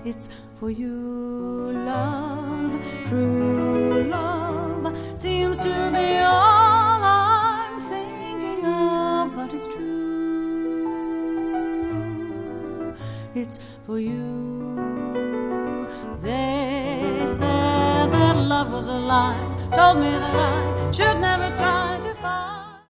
It's for you, love, true love seems to be all I'm thinking of, but it's true. It's for you. They said that love was a lie, told me that I should never try to